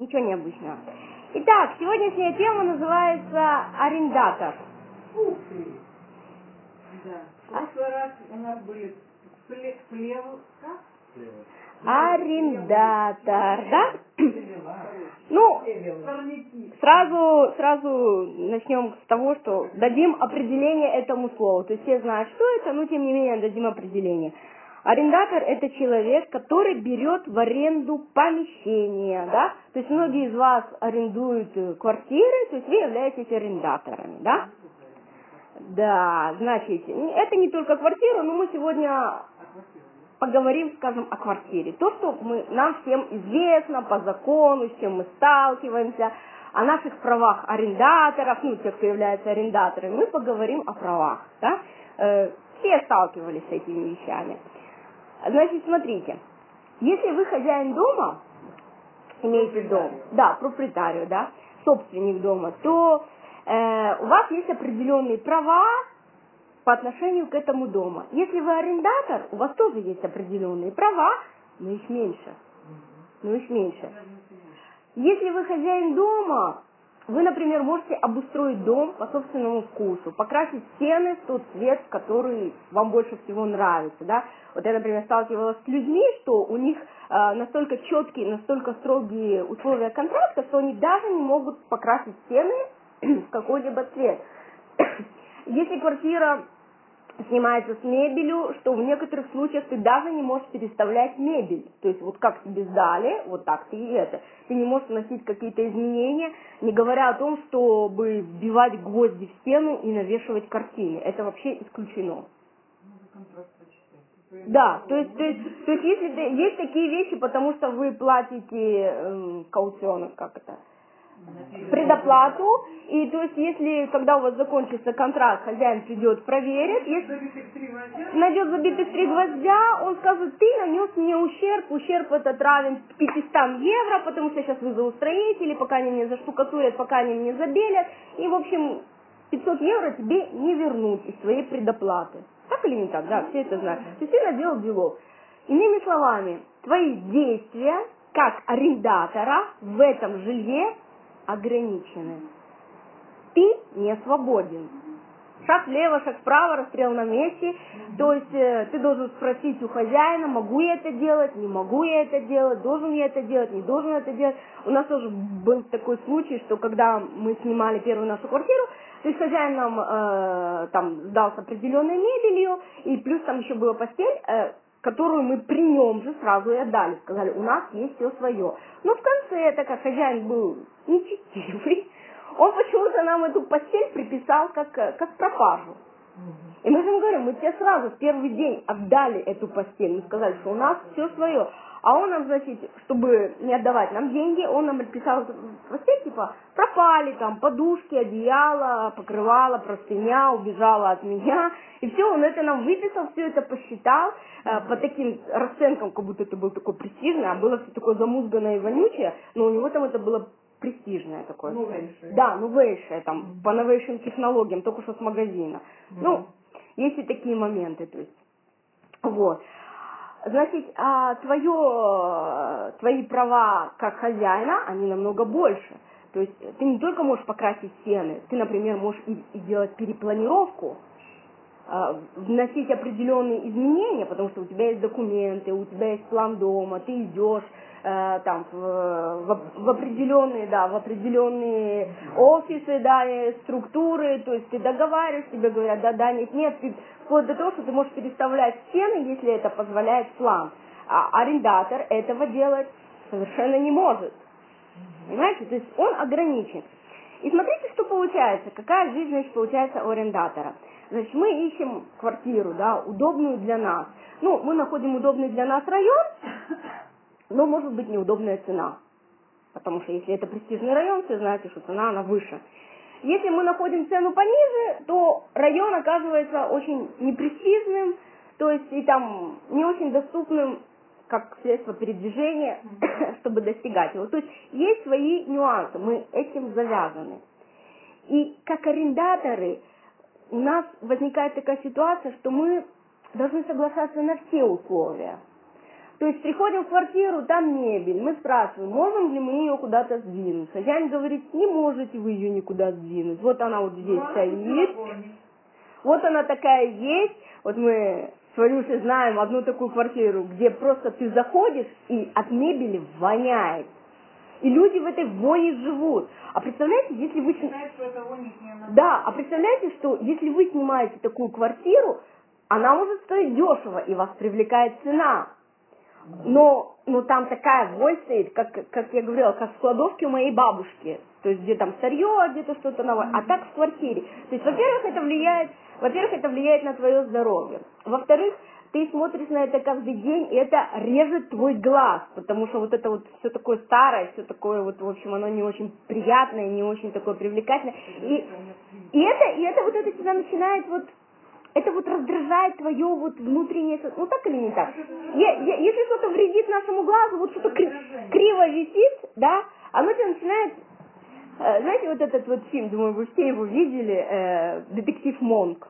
Ничего необычного. Итак, сегодняшняя тема называется арендатор. Ух ты! Да. В прошлый раз у нас были Арендатор, да? Ну, сразу начнем с того, что дадим определение этому слову. То есть все знают, что это, но тем не менее дадим определение. Арендатор – это человек, который берет в аренду помещение, да? То есть многие из вас арендуют квартиры, то есть вы являетесь арендаторами, да? Да, значит, это не только квартира, но мы сегодня поговорим, скажем, о квартире. То, что нам всем известно по закону, с чем мы сталкиваемся, о наших правах арендаторов, тех, кто является арендаторами, мы поговорим о правах, да? Все сталкивались с этими вещами. Значит, смотрите, если вы хозяин дома, имеете дом, да, проприетарию, да, собственник дома, то у вас есть определенные права по отношению к этому дому. Если вы арендатор, у вас тоже есть определенные права, но их меньше. Если вы хозяин дома, вы, например, можете обустроить дом по собственному вкусу, покрасить стены в тот цвет, который вам больше всего нравится, да. Вот я, например, сталкивалась с людьми, что у них настолько четкие, настолько строгие условия контракта, что они даже не могут покрасить стены в какой-либо цвет. Если квартира снимается с мебелью, что в некоторых случаях ты даже не можешь переставлять мебель. То есть вот как тебе сдали, вот так ты и это. Ты не можешь вносить какие-то изменения, не говоря о том, чтобы вбивать гвозди в стену и навешивать картины. Это вообще исключено. Да, то есть если есть такие вещи, потому что вы платите кауционных, предоплату, и то есть если, когда у вас закончится контракт, хозяин придет, проверит, если найдет забитых 3 гвоздя, он скажет, ты нанес мне ущерб этот равен 500 евро, потому что я сейчас вызову строителей, пока они мне заштукатурят, пока они мне забелят, и в общем 500 евро тебе не вернут из своей предоплаты. Так или не так? Да, все это знают. То есть ты наделал делов. Иными словами, твои действия как арендатора в этом жилье ограничены. Ты не свободен. Шаг влево, шаг вправо, расстрел на месте. То есть ты должен спросить у хозяина, могу я это делать, не могу я это делать, должен я это делать, не должен это делать. У нас тоже был такой случай, что когда мы снимали первую нашу квартиру, то есть хозяин нам там сдал с определенной мебелью, и плюс там еще была постель, которую мы при нем же сразу и отдали. Сказали, у нас есть все свое. Но в конце, так как хозяин был нечестивый, он почему-то нам эту постель приписал как пропажу. И мы же ему говорим, мы тебе сразу в первый день отдали эту постель. Мы сказали, что у нас все свое. А он нам, значит, чтобы не отдавать нам деньги, он нам отписал эту постель, типа, пропали там подушки, одеяло, покрывало, простыня, убежала от меня. И все, он это нам выписал, все это посчитал по таким расценкам, как будто это был такой престижный, а было все такое замузганное и вонючее, но у него там это было престижное такое. Новейшее. Да, новейшее, там, по новейшим технологиям, только что с магазина. Ну, есть и такие моменты, то есть. Вот. Значит, твои права как хозяина, они намного больше. То есть ты не только можешь покрасить стены, ты, например, можешь и делать перепланировку, вносить определенные изменения, потому что у тебя есть документы, у тебя есть план дома, ты идешь там в определенные офисы, да, структуры, то есть ты договариваешь, тебе говорят, да, нет, вплоть до того, что ты можешь переставлять стены, если это позволяет план. А арендатор этого делать совершенно не может. Понимаете? То есть он ограничен. И смотрите, что получается, какая жизнь, значит, получается у арендатора. Значит, мы ищем квартиру, да, удобную для нас. Мы находим удобный для нас район, но может быть неудобная цена. Потому что если это престижный район, все знаете, что цена, она выше. Если мы находим цену пониже, то район оказывается очень непрестижным, то есть и там не очень доступным как средство передвижения, чтобы достигать его. То есть свои нюансы, мы этим завязаны. И как арендаторы у нас возникает такая ситуация, что мы должны соглашаться на все условия. То То есть приходим в квартиру, там мебель, мы спрашиваем, можем ли мы ее куда-то сдвинуть. Хозяин говорит, не можете вы ее никуда сдвинуть. Вот она вот здесь стоит, вот она такая есть. Вот мы с Варюшей знаем одну такую квартиру, где просто ты заходишь и от мебели воняет. И люди в этой воне живут. А представляете, если вы... Да, а представляете, что если вы снимаете такую квартиру, она может стоить дешево, и вас привлекает цена. Но там такая вонь стоит, как я говорила, как в кладовке у моей бабушки. То есть где там старье, где-то что-то новое. А так в квартире. То есть, во-первых, это влияет на твое здоровье. Во-вторых, ты смотришь на это каждый день, и это режет твой глаз, потому что вот это вот все такое старое, все такое вот, в общем, оно не очень приятное, не очень такое привлекательное. И это тебя начинает вот, это вот раздражает твое вот внутреннее, ну так или не так? Если что-то вредит нашему глазу, вот что-то криво висит, да, оно тебя начинает, знаете, вот этот вот фильм, думаю, вы все его видели, «Детектив Монк».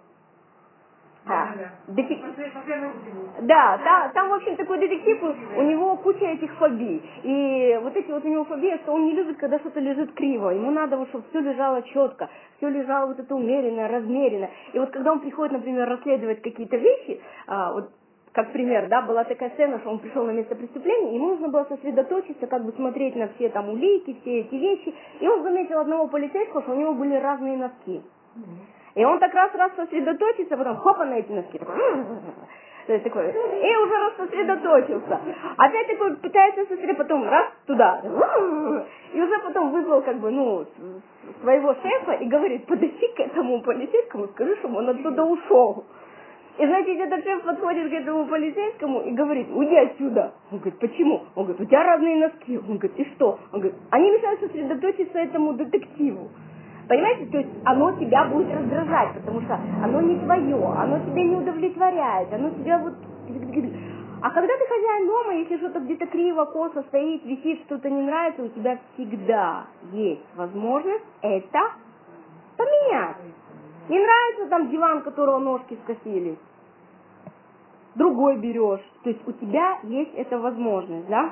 Да, там, в общем, такой детектив, у него куча этих фобий. И вот эти вот у него фобии, что он не любит, когда что-то лежит криво. Ему надо, вот, чтобы все лежало четко, все лежало вот это умеренно, размеренно. И вот когда он приходит, например, расследовать какие-то вещи, вот, как пример, да, была такая сцена, что он пришел на место преступления, ему нужно было сосредоточиться, как бы смотреть на все там улики, все эти вещи. И он заметил одного полицейского, что у него были разные носки. И он так раз сосредоточится, потом хопа на эти носки, такой, и уже раз сосредоточился. Опять такой пытается сосредоточиться, потом раз туда. И уже потом вызвал как бы, своего шефа и говорит, подойди к этому полицейскому, скажи, чтобы он оттуда ушел. И знаете, этот шеф подходит к этому полицейскому и говорит, уйди отсюда. Он говорит, почему? Он говорит, у тебя разные носки. Он говорит, и что? Он говорит, они мешают сосредоточиться этому детективу. Понимаете, то есть оно тебя будет раздражать, потому что оно не твое, оно тебя не удовлетворяет, оно тебя вот... А когда ты хозяин дома, если что-то где-то криво, косо стоит, висит, что-то не нравится, у тебя всегда есть возможность это поменять. Не нравится там диван, которого ножки скосились, другой берешь. То есть у тебя есть эта возможность, да?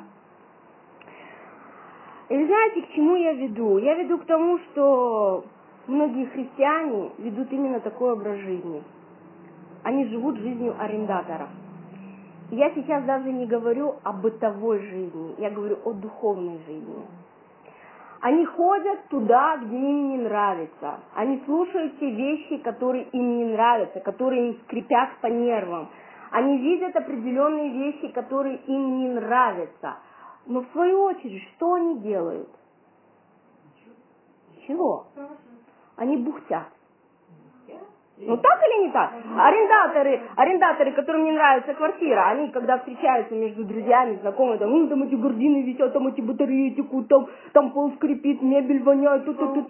И знаете, к чему я веду? Я веду к тому, что многие христиане ведут именно такой образ жизни. Они живут жизнью арендаторов. И я сейчас даже не говорю о бытовой жизни, я говорю о духовной жизни. Они ходят туда, где им не нравится. Они слушают те вещи, которые им не нравятся, которые им скрипят по нервам. Они видят определенные вещи, которые им не нравятся. Но в свою очередь, что они делают? Чего? Они бухтят. Ну так или не так? Арендаторы, которым не нравится квартира, они когда встречаются между друзьями, знакомыми, там эти гардины висят, там эти батареи текут, там пол скрипит, мебель воняет,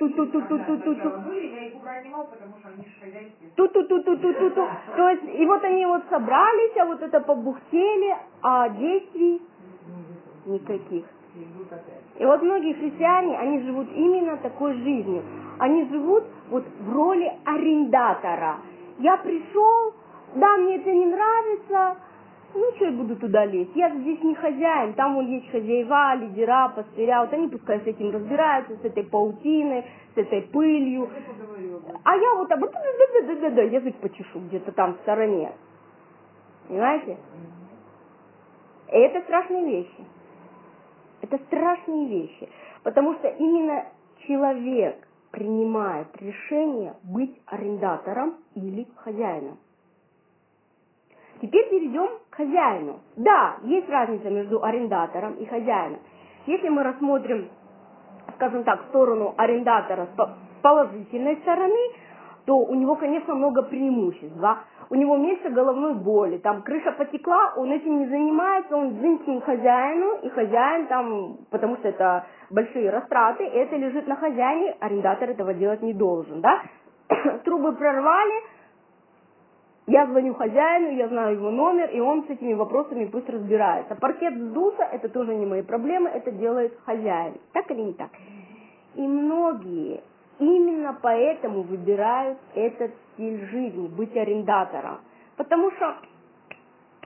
То есть, и вот они вот собрались, а вот это побухтели, а действий никаких. И вот многие христиане, они живут именно такой жизнью. Они живут вот в роли арендатора. Я пришел, да, мне это не нравится, ну что я буду туда лезть? Я здесь не хозяин, там вон есть хозяева, лидера, пастыря, вот они пускай с этим разбираются, с этой паутиной, с этой пылью. А я вот так, язык почешу где-то там в стороне. Понимаете? И это страшные вещи. Это страшные вещи, потому что именно человек принимает решение быть арендатором или хозяином. Теперь перейдем к хозяину. Да, есть разница между арендатором и хозяином. Если мы рассмотрим, скажем так, сторону арендатора с положительной стороны, то у него, конечно, много преимуществ. Да? У него меньше головной боли, там крыша потекла, он этим не занимается, он дзынькнул хозяину, и хозяин там, потому что это большие растраты, это лежит на хозяине, арендатор этого делать не должен. Да? Трубы прорвали, я звоню хозяину, я знаю его номер, и он с этими вопросами пусть разбирается. Паркет сдулся, это тоже не мои проблемы, это делает хозяин. Так или не так? И многие именно поэтому выбирают этот стиль жизни, быть арендатором. Потому что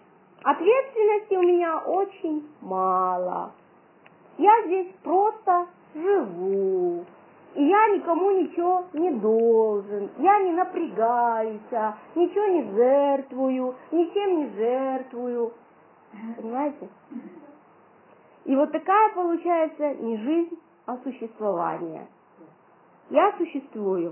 Ответственности у меня очень мало. Я здесь просто живу. И я никому ничего не должен. Я не напрягаюсь, ничего не жертвую, ничем не жертвую. Понимаете? И вот такая получается не жизнь, а существование. Я существую.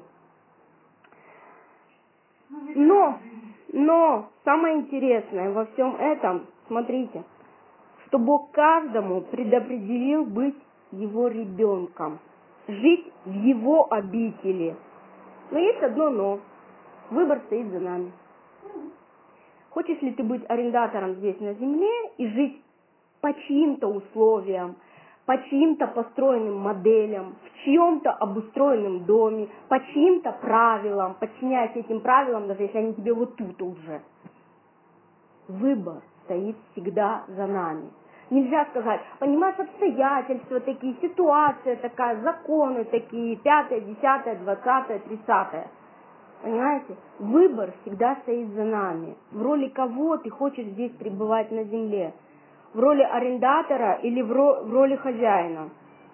Но самое интересное во всем этом, смотрите, что Бог каждому предопределил быть его ребенком, жить в его обители. Но есть одно но. Выбор стоит за нами. Хочешь ли ты быть арендатором здесь на земле и жить по чьим-то условиям, по чьим-то построенным моделям, в чьем-то обустроенном доме, по чьим-то правилам, подчиняясь этим правилам, даже если они тебе вот тут уже. Выбор стоит всегда за нами. Нельзя сказать, понимаешь, обстоятельства такие, ситуация такая, законы такие, 5, 10, 20, 30. Понимаете? Выбор всегда стоит за нами. В роли кого ты хочешь здесь пребывать на земле? В роли арендатора или в роли хозяина?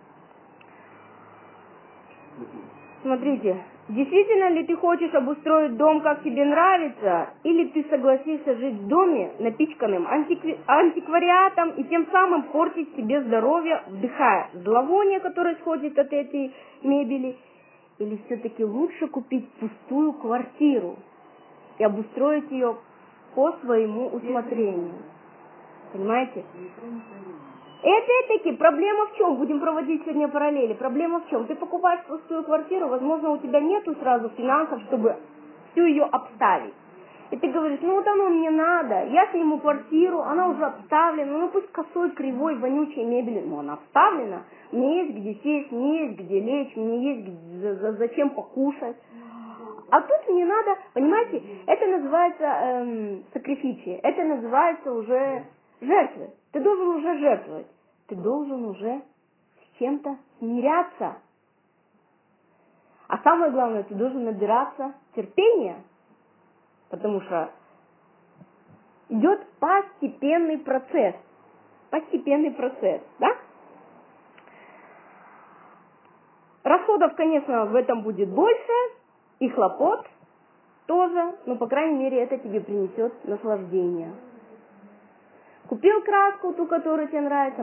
Смотрите, действительно ли ты хочешь обустроить дом, как тебе нравится, или ты согласишься жить в доме, напичканным антиквариатом, и тем самым портить себе здоровье, вдыхая зловоние, которое исходит от этой мебели, или все-таки лучше купить пустую квартиру и обустроить ее по своему усмотрению? Понимаете? И опять-таки, проблема в чем? Будем проводить сегодня параллели. Проблема в чем? Ты покупаешь пустую квартиру, возможно, у тебя нету сразу финансов, чтобы всю ее обставить. И ты говоришь, ну вот оно мне надо, я сниму квартиру, она уже обставлена, ну пусть косой, кривой, вонючей мебели, но она обставлена, мне есть где сесть, мне есть где лечь, мне есть зачем покушать. А тут мне надо, понимаете, это называется сакрифичие, это называется уже жертвы. Ты должен уже жертвовать. Ты должен уже с чем-то смиряться. А самое главное, ты должен набираться терпения. Потому что идет постепенный процесс. Постепенный процесс, да? Расходов, конечно, в этом будет больше, и хлопот тоже, но, по крайней мере, это тебе принесет наслаждение. Купил краску, ту, которая тебе нравится,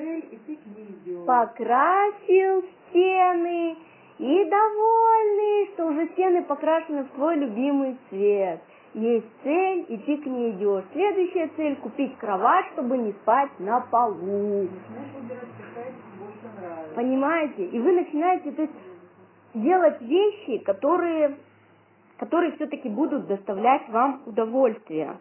покрасил стены, и довольный, что уже стены покрашены в твой любимый цвет. Есть цель, и ты к ней идешь. Следующая цель – купить кровать, чтобы не спать на полу. Понимаете? И вы начинаете, то есть, делать вещи, которые все-таки будут доставлять вам удовольствие.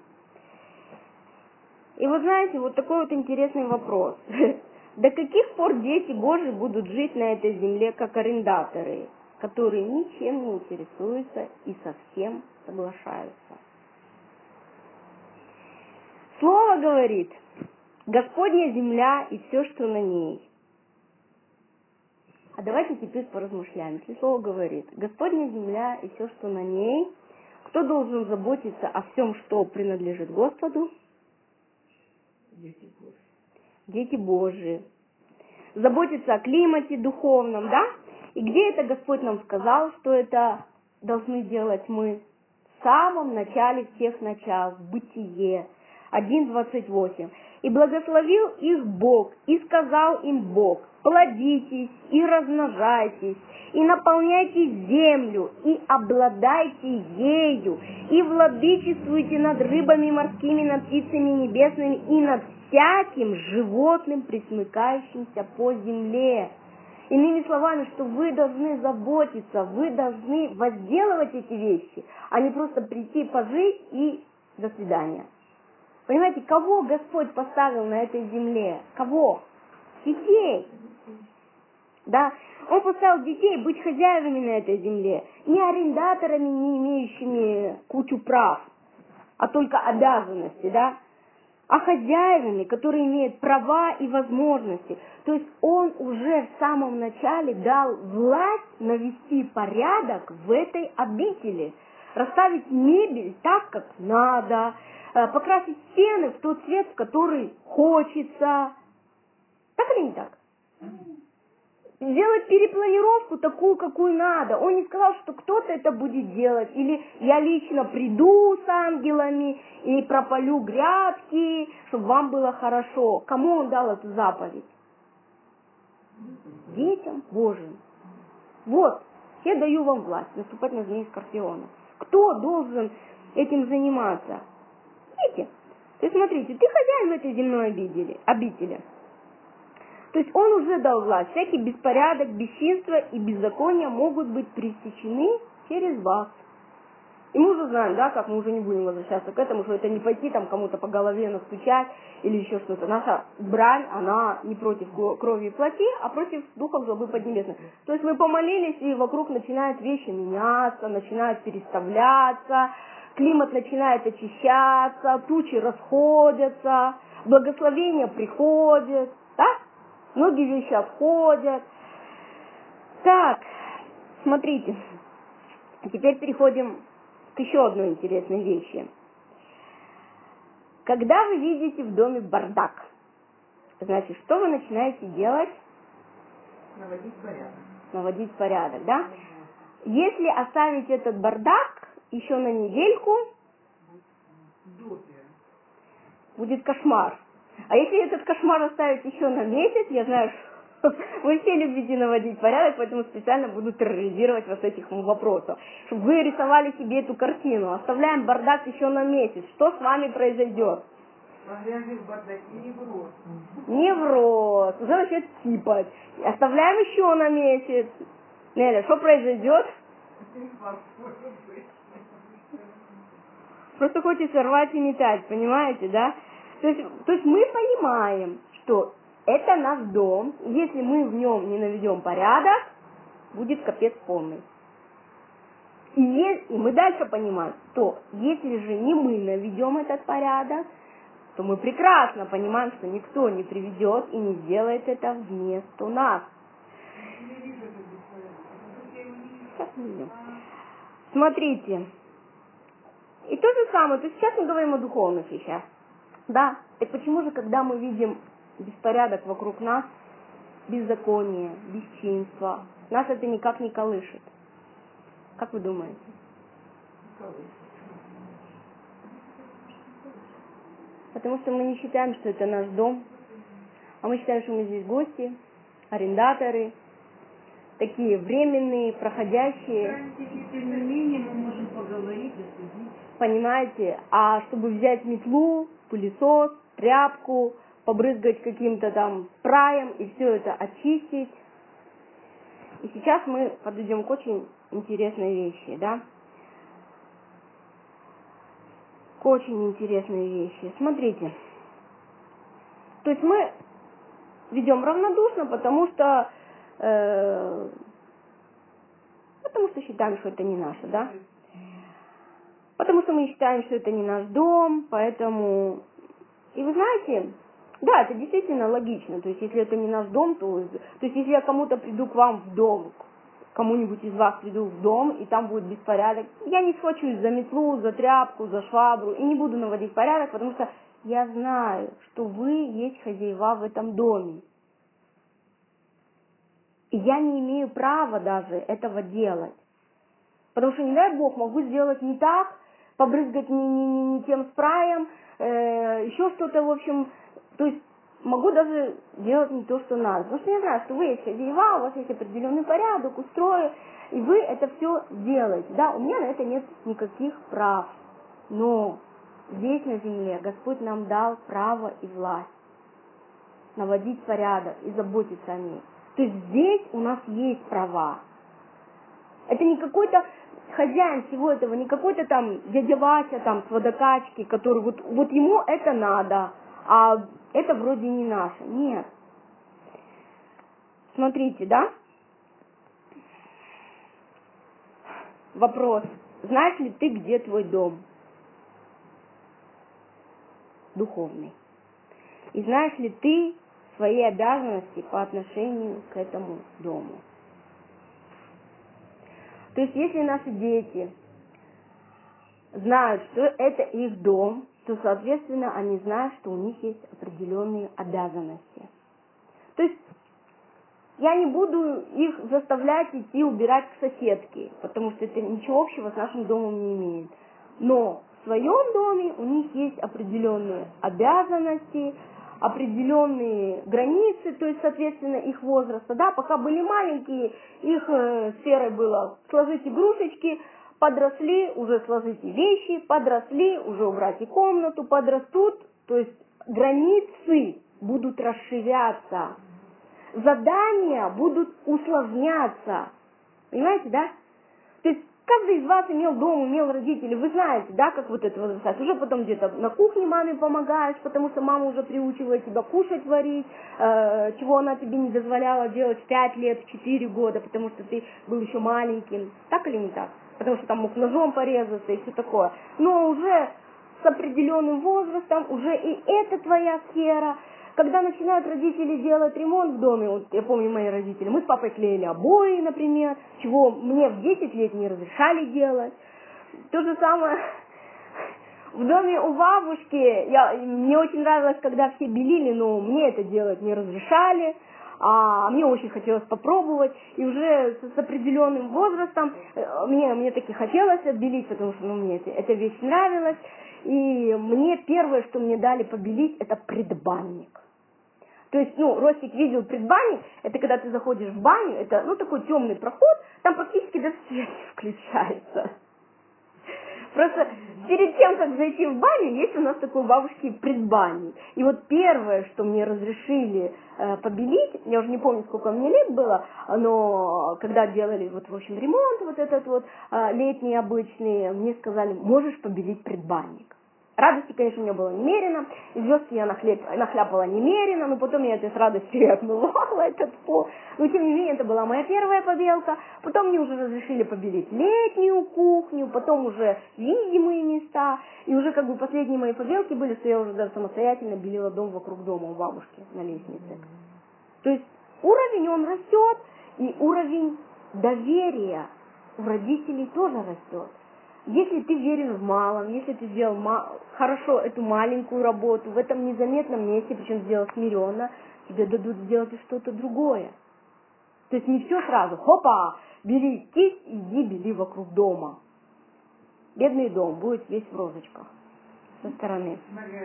И вы знаете, вот такой вот интересный вопрос. До каких пор дети Божьи будут жить на этой земле как арендаторы, которые ничем не интересуются и совсем соглашаются? Слово говорит, Господня земля и все, что на ней. А давайте теперь поразмышляем. Если Слово говорит, Господня земля и все, что на ней, кто должен заботиться о всем, что принадлежит Господу? Дети Божии. Заботиться о климате духовном, да? И где это Господь нам сказал, что это должны делать мы? В самом начале всех начал, в Бытие 1:28. И благословил их Бог, и сказал им Бог: плодитесь и размножайтесь, и наполняйте землю, и обладайте ею, и владычествуйте над рыбами морскими, над птицами небесными, и над всяким животным, пресмыкающимся по земле. Иными словами, что вы должны заботиться, вы должны возделывать эти вещи, а не просто прийти, пожить и до свидания. Понимаете, кого Господь поставил на этой земле? Кого? Детей. Да? Он поставил детей быть хозяевами на этой земле, не арендаторами, не имеющими кучу прав, а только обязанности, да? А хозяевами, которые имеют права и возможности. То есть он уже в самом начале дал власть навести порядок в этой обители. расставить мебель так, как надо, покрасить стены в тот цвет, в который хочется. Так или не так? Сделать перепланировку такую, какую надо. Он не сказал, что кто-то это будет делать. Или я лично приду с ангелами и пропалю грядки, чтобы вам было хорошо. Кому он дал эту заповедь? Детям Божьим. Вот, я даю вам власть наступать на змей и скорпиона. Кто должен этим заниматься? Дети. То есть смотрите, ты хозяин в этой земной обители. То есть он уже дал власть. Всякий беспорядок, бесчинство и беззаконие могут быть пресечены через вас. И мы уже знаем, да, как мы уже не будем возвращаться к этому, что это не пойти там кому-то по голове настучать или еще что-то. Наша брань, она не против крови и плоти, а против духов злобы поднебесных. То есть мы помолились, и вокруг начинают вещи меняться, начинают переставляться, климат начинает очищаться, тучи расходятся, благословения приходят, да? Многие вещи отходят. Так, смотрите. Теперь переходим к еще одной интересной вещи. Когда вы видите в доме бардак, значит, что вы начинаете делать? Наводить порядок. Наводить порядок, да? Если оставить этот бардак еще на недельку, будет кошмар. А если этот кошмар оставить еще на месяц, я знаю, что вы все любите наводить порядок, поэтому специально буду терроризировать вас этим вопросом. Чтобы вы рисовали себе эту картину. Оставляем бардак еще на месяц. Что с вами произойдет? Погрязли в бардаке невроз. Невроз. Уже начнет типать. Оставляем еще на месяц. Неля, что произойдет? Просто хочется рвать и метать, понимаете, да? То есть мы понимаем, что это наш дом, если мы в нем не наведем порядок, будет капец полный. И мы дальше понимаем, что если же не мы наведем этот порядок, то мы прекрасно понимаем, что никто не приведет и не сделает это вместо нас. Смотрите. И то же самое, то есть сейчас мы говорим о духовных вещах. Да, и почему же, когда мы видим беспорядок вокруг нас, беззаконие, бесчинство, нас это никак не колышет? Как вы думаете? Потому что мы не считаем, что это наш дом, а мы считаем, что мы здесь гости, арендаторы, такие временные, проходящие. Тем не менее, мы можем поговорить и судить. Понимаете, а чтобы взять метлу, пылесос, тряпку, побрызгать каким-то там спраем и все это очистить. И сейчас мы подойдем к очень интересной вещи, да? К очень интересной вещи. Смотрите. То есть мы ведем равнодушно, потому что считаем, что это не наше, да? Потому что мы считаем, что это не наш дом, поэтому... И вы знаете, да, это действительно логично. То есть, если это не наш дом, то есть, если я кому-то приду к вам в дом, кому-нибудь из вас приду в дом, и там будет беспорядок, я не схвачусь за метлу, за тряпку, за швабру, и не буду наводить порядок, потому что я знаю, что вы есть хозяева в этом доме. И я не имею права даже этого делать. Потому что, не дай Бог, могу сделать не так, побрызгать не тем спраем, еще что-то, в общем, то есть могу даже делать не то, что надо. Потому что я знаю, что вы есть хозяева, у вас есть определенный порядок, устрой, и вы это все делаете. Да, у меня на это нет никаких прав. Но здесь на земле Господь нам дал право и власть наводить порядок и заботиться о ней. То есть здесь у нас есть права. Это не какой-то хозяин всего этого, не какой-то там дядя Вася там с водокачки, который вот ему это надо, а это вроде не наше. Нет. Смотрите, да? Вопрос. Знаешь ли ты, где твой дом? Духовный. И знаешь ли ты свои обязанности по отношению к этому дому? То есть, если наши дети знают, что это их дом, то, соответственно, они знают, что у них есть определенные обязанности. То есть я не буду их заставлять идти убирать к соседке, потому что это ничего общего с нашим домом не имеет. Но в своем доме у них есть определенные обязанности, определенные границы, то есть, соответственно, их возраста. Да, пока были маленькие, их сферой было сложить игрушечки, подросли, уже сложите вещи, подросли, уже убрать и комнату, подрастут, то есть границы будут расширяться, задания будут усложняться. Понимаете, да? То есть каждый из вас имел дом, имел родителей, вы знаете, да, как вот это возрастать. Уже потом где-то на кухне маме помогаешь, потому что мама уже приучивает тебя кушать, варить, чего она тебе не дозволяла делать в 5 лет, в 4 года, потому что ты был еще маленьким. Так или не так? Потому что там мог ножом порезаться и все такое. Но уже с определенным возрастом, уже и это твоя сфера. Когда начинают родители делать ремонт в доме, вот я помню мои родители, мы с папой клеили обои, например, чего мне в 10 лет не разрешали делать. То же самое в доме у бабушки, мне очень нравилось, когда все белили, но мне это делать не разрешали. А мне очень хотелось попробовать, и уже с определенным возрастом мне таки хотелось отбелить, потому что мне эта вещь нравилась. И мне первое, что мне дали побелить, это предбанник. То есть, Ростик видел предбанник, это когда ты заходишь в баню, это, такой темный проход, там практически даже свет не включается. Просто перед тем, как зайти в баню, есть у нас такой у бабушки предбанник. И вот первое, что мне разрешили побелить, я уже не помню, сколько мне лет было, но когда делали, в общем, ремонт вот этот летний обычный, мне сказали, можешь побелить предбанник. Радости, конечно, у меня было немерено, звездки я нахляпала немерено, но потом я это с радостью отмывала, этот пол. Но, тем не менее, это была моя первая побелка. Потом мне уже разрешили побелить летнюю кухню, потом уже видимые места. И уже последние мои побелки были, что я уже даже самостоятельно белила дом вокруг дома у бабушки на лестнице. То есть уровень, он растет, и уровень доверия у родителей тоже растет. Если ты веришь в малом, если ты сделал хорошо эту маленькую работу, в этом незаметном месте, причем сделал смиренно, тебе дадут сделать и что-то другое. То есть не все сразу, хопа, бери кисть, иди бели вокруг дома. Бедный дом будет весь в розочках со стороны.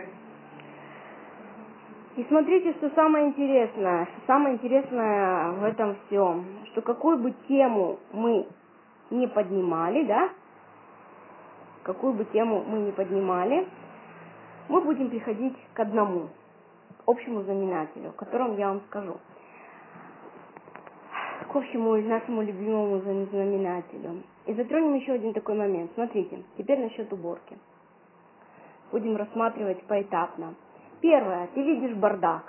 И смотрите, что самое интересное в этом всем, что какую бы тему мы не поднимали, да, какую бы тему мы ни поднимали, мы будем приходить к одному, общему знаменателю, о котором я вам скажу. К общему нашему любимому знаменателю. И затронем еще один такой момент. Смотрите, теперь насчет уборки. Будем рассматривать поэтапно. Первое, ты видишь бардак.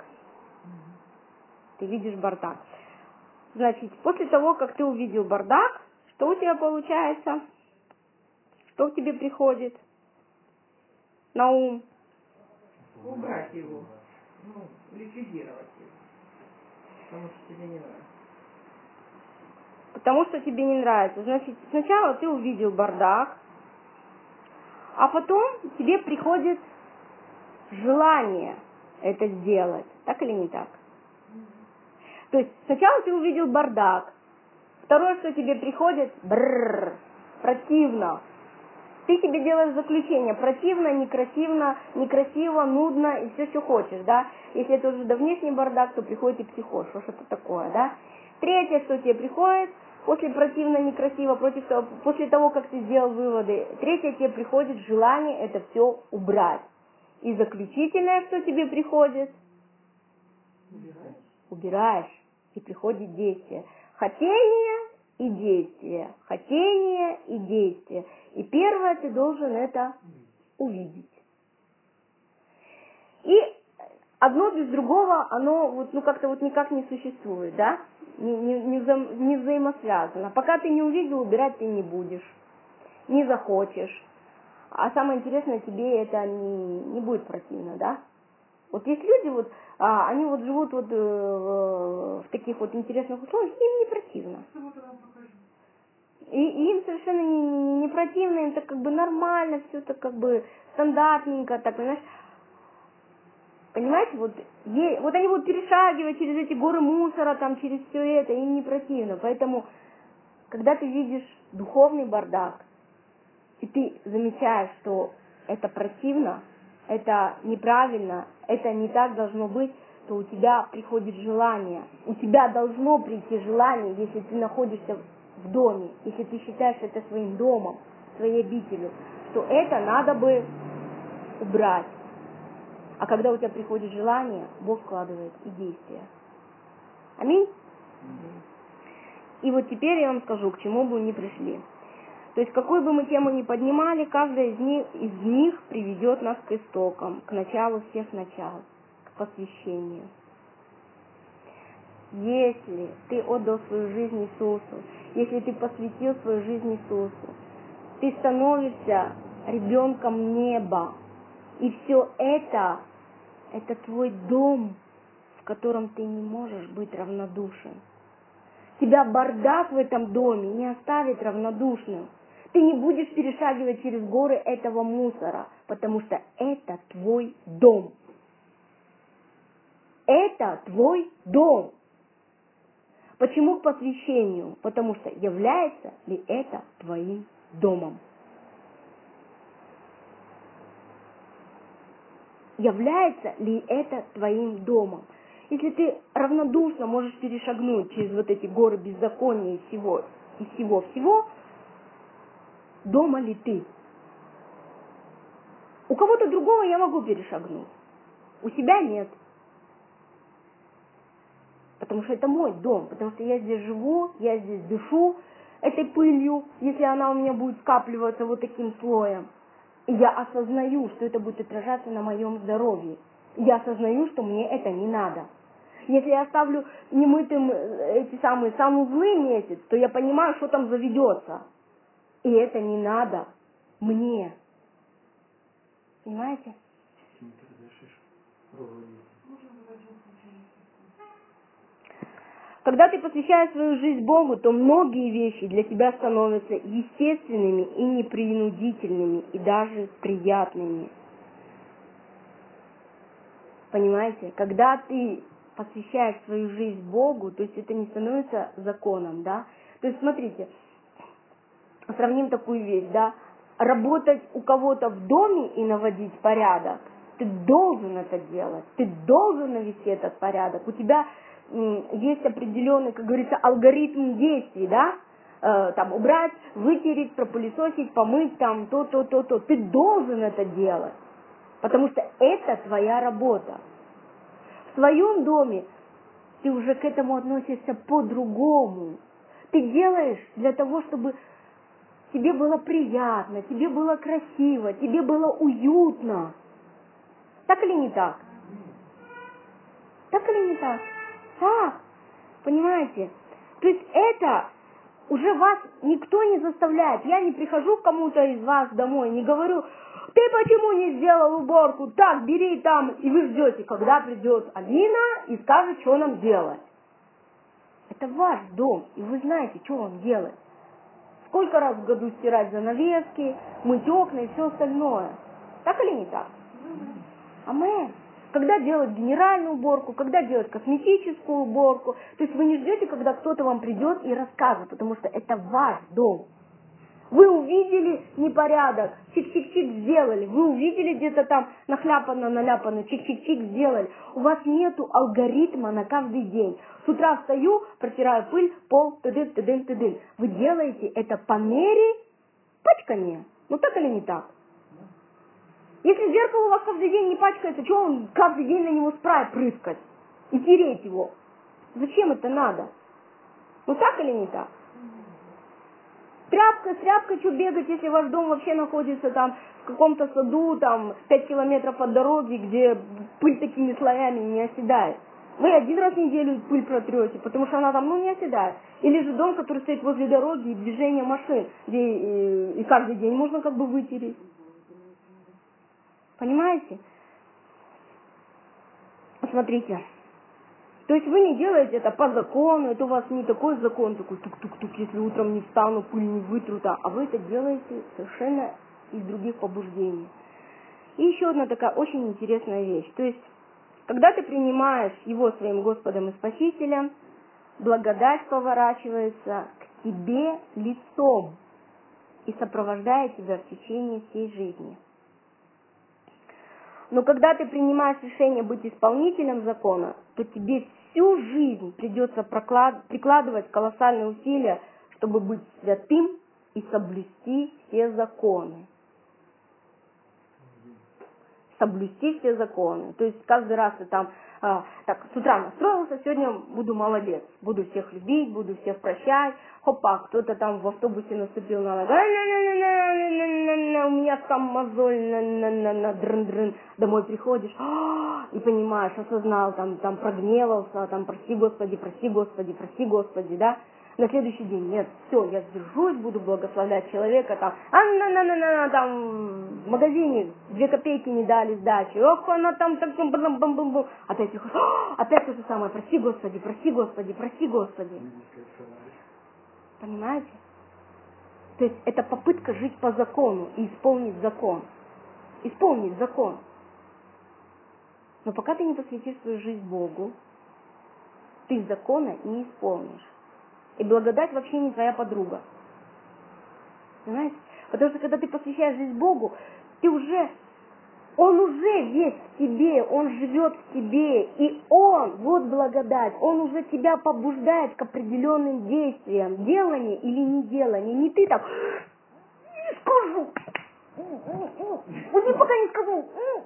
Значит, после того, как ты увидел бардак, что у тебя получается? Что к тебе приходит на ум? Убрать его. Ликвидировать его. Потому что тебе не нравится. Потому что тебе не нравится. Значит, сначала ты увидел бардак, а потом тебе приходит желание это сделать. Так или не так? То есть сначала ты увидел бардак. Второе, что тебе приходит, противно. Ты себе делаешь заключение, противно, некрасиво, нудно и все, что хочешь, да. Если это уже до внешний бардак, то приходит и психоз, что это такое, да. Третье, что тебе приходит, после противно, некрасиво, после того, как ты сделал выводы, третье, тебе приходит желание это все убрать. И заключительное, что тебе приходит? Убираешь. И приходит действие. Хотение и действие. Хотение и действие. И первое, ты должен это увидеть. И одно без другого, оно как-то никак не существует, да? Не взаимосвязано. Пока ты не увидел, убирать ты не будешь. Не захочешь. А самое интересное, тебе это не будет противно, да? Вот есть люди, они живут в таких интересных условиях, им не противно. И им совершенно не противно, им так как бы нормально, все так как бы стандартненько, так, понимаешь? Понимаете, вот они будут перешагивать через эти горы мусора, там, через все это, им не противно. Поэтому, когда ты видишь духовный бардак, и ты замечаешь, что это противно, это неправильно, это не так должно быть, то у тебя приходит желание. У тебя должно прийти желание, если ты находишься в доме, если ты считаешь это своим домом, своей обителью, что это надо бы убрать. А когда у тебя приходит желание, Бог вкладывает и действия. Аминь? И вот теперь я вам скажу, к чему бы мы ни пришли. То есть, какую бы мы тему ни поднимали, каждая из них приведет нас к истокам, к началу всех начал, к посвящению. Если ты отдал свою жизнь Иисусу, если ты посвятил свою жизнь Иисусу, ты становишься ребенком неба. И все это твой дом, в котором ты не можешь быть равнодушен. Тебя бардак в этом доме не оставит равнодушным. Ты не будешь перешагивать через горы этого мусора, потому что это твой дом. Это твой дом. Почему к посвящению? Потому что является ли это твоим домом? Является ли это твоим домом? Если ты равнодушно можешь перешагнуть через вот эти горы беззакония и всего, дома ли ты? У кого-то другого я могу перешагнуть, у себя нет. Потому что это мой дом, потому что я здесь живу, я здесь дышу этой пылью, если она у меня будет скапливаться вот таким слоем. И я осознаю, что это будет отражаться на моем здоровье. Я осознаю, что мне это не надо. Если я оставлю немытым эти самые санузлы месяц, то я понимаю, что там заведется. И это не надо мне. Понимаете? Когда ты посвящаешь свою жизнь Богу, то многие вещи для тебя становятся естественными и непринудительными, и даже приятными. Понимаете? Когда ты посвящаешь свою жизнь Богу, то есть это не становится законом, да? То есть смотрите, сравним такую вещь, да? Работать у кого-то в доме и наводить порядок, ты должен это делать, ты должен навести этот порядок. У тебя есть определенный, как говорится, алгоритм действий, да? Там убрать, вытереть, пропылесосить, помыть, там то. Ты должен это делать, потому что это твоя работа. В своем доме ты уже к этому относишься по-другому. Ты делаешь для того, чтобы тебе было приятно, тебе было красиво, тебе было уютно. Так или не так? Так или не так? Так, понимаете? То есть это уже вас никто не заставляет. Я не прихожу к кому-то из вас домой, не говорю: ты почему не сделал уборку? Так, бери там, и вы ждете, когда придет Алина и скажет, что нам делать. Это ваш дом, и вы знаете, что вам делать. Сколько раз в году стирать занавески, мыть окна и все остальное. Так или не так? Аминь. Когда делать генеральную уборку, когда делать косметическую уборку. То есть вы не ждете, когда кто-то вам придет и расскажет, потому что это ваш дом. Вы увидели непорядок, чик-чик-чик сделали. Вы увидели где-то там наляпано, чик-чик-чик сделали. У вас нету алгоритма на каждый день. С утра встаю, протираю пыль, пол, тыдын. Вы делаете это по мере пачкания. Ну так или не так? Если зеркало у вас каждый день не пачкается, что вам каждый день на него спрей прыскать и тереть его? Зачем это надо? Ну так или не так? Тряпкой что бегать, если ваш дом вообще находится там в каком-то саду, там 5 километров от дороги, где пыль такими слоями не оседает. Вы один раз в неделю пыль протрете, потому что она там не оседает. Или же дом, который стоит возле дороги и движения машин, где и каждый день можно как бы вытереть. Понимаете? Смотрите, То есть вы не делаете это по закону, это у вас не такой закон, такой тук-тук-тук, если утром не встану, пыль не вытру, а вы это делаете совершенно из других побуждений. И еще одна такая очень интересная вещь. То есть, когда ты принимаешь Его своим Господом и Спасителем, благодать поворачивается к тебе лицом и сопровождает тебя в течение всей жизни. Но когда ты принимаешь решение быть исполнителем закона, то тебе всю жизнь придется прикладывать колоссальные усилия, чтобы быть святым и соблюсти все законы. Соблюсти все законы. То есть каждый раз ты там так с утра настроился, сегодня буду молодец, буду всех любить, буду всех прощать. Хопа, кто-то там в автобусе наступил на ногу, у меня там мозоль, дрын-дрын. Домой приходишь и понимаешь, осознал, там прогневался, там прости Господи, прости Господи, прости Господи, да? На следующий день, нет, все, я сдержусь, буду благословлять человека, там в магазине 2 копейки не дали сдачи, ох, она там, так, бум-бум-бум-бум, опять приходишь, опять то же самое, прости Господи, прости Господи, прости Господи. Понимаете? То есть это попытка жить по закону и исполнить закон. Исполнить закон. Но пока ты не посвятишь свою жизнь Богу, ты закона не исполнишь. И благодать вообще не твоя подруга. Понимаете? Потому что когда ты посвящаешь жизнь Богу, Он уже весь в тебе, Он живет в тебе, и Он, вот благодать, Он уже тебя побуждает к определенным действиям, делание или не делание. Не ты так, не скажу, пока не скажу,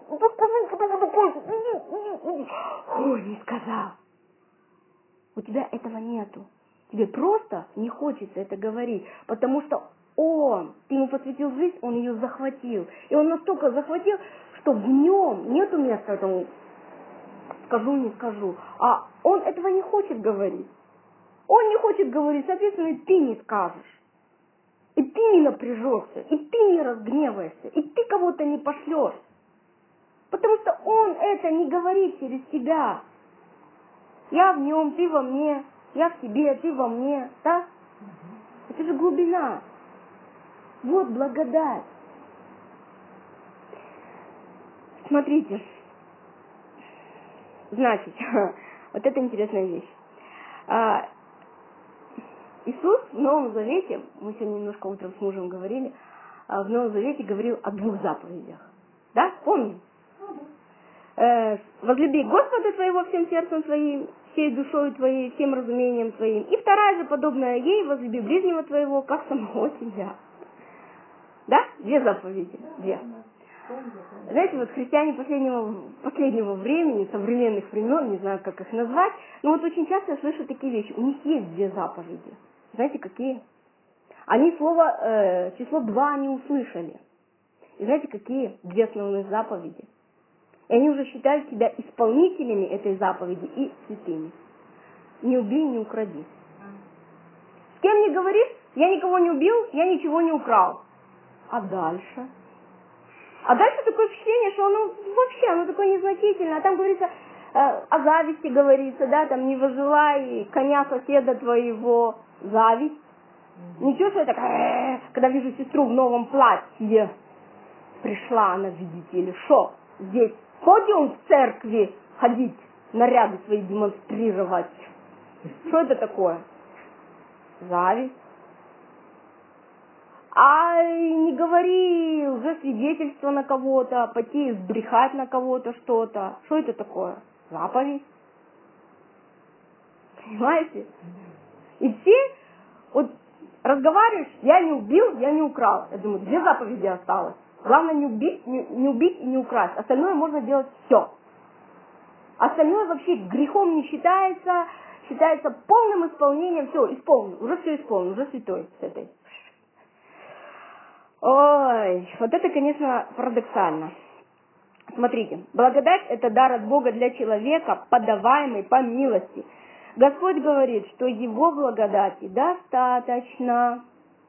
ой, не сказал. У тебя этого нету. Тебе просто не хочется это говорить, потому что ты ему посвятил жизнь, он ее захватил. И он настолько захватил, что в нем нету места этому скажу, не скажу. А он этого не хочет говорить. Он не хочет говорить, соответственно, и ты не скажешь. И ты не напряжешься, и ты не разгневаешься, и ты кого-то не пошлешь. Потому что он это не говорит через тебя. Я в нем, ты во мне. Я в тебе, ты во мне, да? Это же глубина. Вот благодать. Смотрите. Значит, вот это интересная вещь. Иисус в Новом Завете, мы сегодня немножко утром с мужем говорили, в Новом Завете говорил о 2 заповедях. Да? Помним? Возлюби Господа твоего всем сердцем своим, всей душой твоей, всем разумением твоим. И вторая же, подобная ей, возлюби ближнего твоего, как самого себя. Да? 2 заповеди. 2. Знаете, вот христиане последнего времени, современных времен, не знаю, как их назвать, но вот очень часто я слышу такие вещи. У них есть 2 заповеди. Знаете, какие? Они число 2 не услышали. И знаете, какие 2 основные заповеди? И они уже считают себя исполнителями этой заповеди и святыми. Не убей, не укради. С кем не говоришь, я никого не убил, я ничего не украл. А дальше? А дальше такое впечатление, что оно такое незначительное. А там говорится, о зависти говорится, да, там не возжелай коня соседа твоего. Зависть. Ничего, что я так, когда вижу сестру в новом платье, пришла она, видите, или что, здесь ходим в церкви ходить, наряды свои демонстрировать. Что это такое? Зависть. А не говори уже свидетельство на кого-то, пойти сбрехать на кого-то что-то. Что это такое? Заповедь. Понимаете? И все, вот разговариваешь, я не убил, я не украл. Я думаю, 2 заповеди осталось. Главное не убить и не украсть. Остальное можно делать все. Остальное вообще грехом не считается, считается полным исполнением. Все, исполнил, уже все исполнил, уже святой с этой. Ой, вот это, конечно, парадоксально. Смотрите, благодать – это дар от Бога для человека, подаваемый по милости. Господь говорит, что Его благодати достаточно.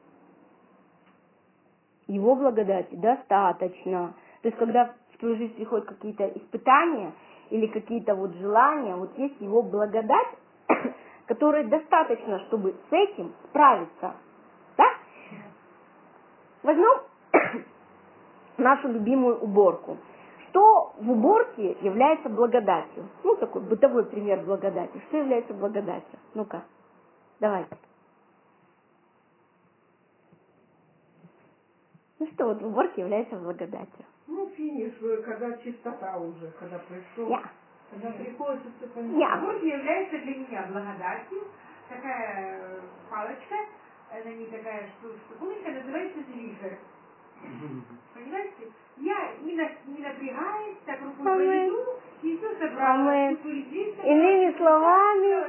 Его благодати достаточно. То есть, когда в твою жизнь приходят какие-то испытания, или какие-то вот желания, вот есть его благодать, которой достаточно, чтобы с этим справиться. Да? Возьмем нашу любимую уборку. Что в уборке является благодатью? Ну, такой бытовой пример благодати. Что является благодатью? Ну-ка, давайте. Ну что вот в уборке является благодатью? Ну, финиш, когда чистота уже, когда пришел. Когда приходится все понимать. Вот является для меня благодатью такая палочка, она не такая штуковинка, называется звифер. Понимаете? Я не напрягаюсь, так руку проведу, и все собрала. Иными словами,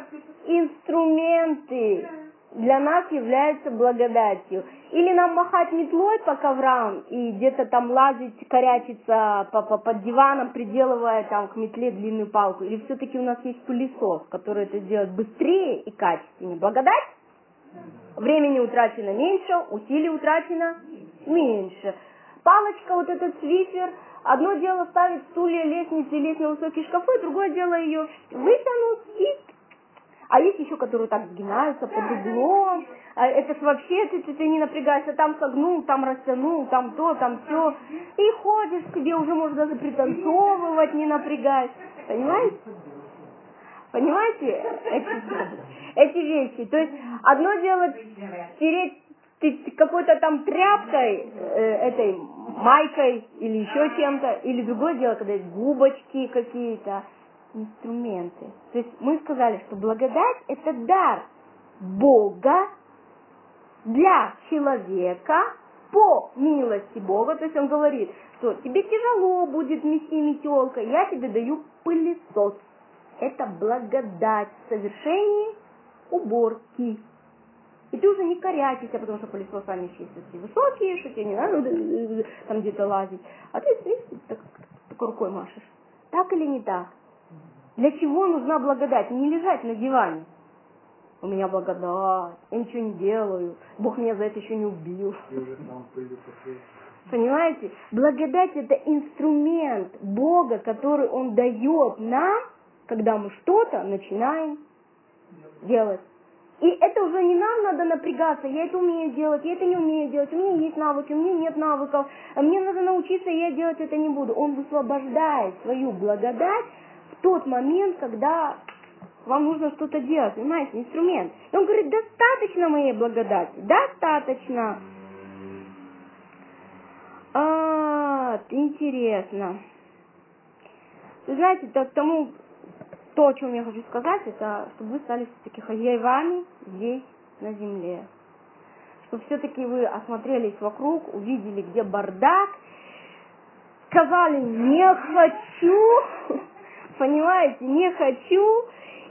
инструменты для нас являются благодатью. Или нам махать метлой по коврам и где-то там лазить, корячиться под диваном, приделывая там к метле длинную палку. Или все-таки у нас есть пылесос, который это делает быстрее и качественнее. Благодать? Времени утрачено меньше, усилий утрачено меньше. Палочка, вот этот свифер, одно дело ставить стулья, лестницы, лезть на высокие шкафы, другое дело ее вытянуть и... А есть еще, которые так сгинаются под углом. Это ж вообще, ты не напрягаешься, там согнул, там растянул, там то, там все. И ходишь, тебе уже можно даже пританцовывать, не напрягаясь. Понимаете? Понимаете эти вещи? То есть одно дело стереть какой-то там тряпкой, этой майкой или еще чем-то, или другое дело, когда есть губочки какие-то, инструменты. То есть мы сказали, что благодать – это дар Бога для человека по милости Бога. То есть он говорит, что тебе тяжело будет мести метелкой, я тебе даю пылесос. Это благодать в совершении уборки. И ты уже не корячишься, потому что пылесос сами чистят высокие, что тебе не надо там где-то лазить. А ты так рукой машешь. Так или не так? Для чего нужна благодать? Не лежать на диване. У меня благодать, я ничего не делаю, Бог меня за это еще не убил. Понимаете? Благодать – это инструмент Бога, который Он дает нам, когда мы что-то начинаем делать. И это уже не нам надо напрягаться, я это умею делать, я это не умею делать, у меня есть навыки, у меня нет навыков, а мне надо научиться, и я делать это не буду. Он высвобождает свою благодать в тот момент, когда вам нужно что-то делать, понимаете, инструмент. И он говорит, достаточно моей благодати, достаточно. Интересно. Вы знаете, то, о чем я хочу сказать, это чтобы вы стали все-таки хозяевами здесь, на земле. Чтобы все-таки вы осмотрелись вокруг, увидели, где бардак, сказали, не хочу, понимаете, не хочу,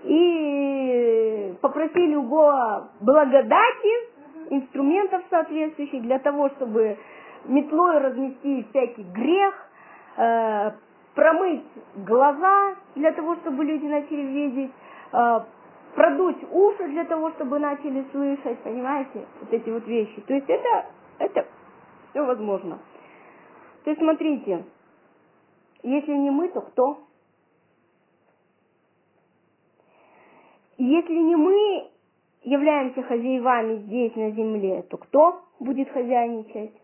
и попросили у Бога благодати, инструментов соответствующих для того, чтобы метлой размести всякий грех, промыть глаза для того, чтобы люди начали видеть, продуть уши для того, чтобы начали слышать, понимаете, вот эти вот вещи. То есть это все возможно. То есть смотрите, если не мы, то кто? Если не мы являемся хозяевами здесь, на земле, то кто будет хозяйничать?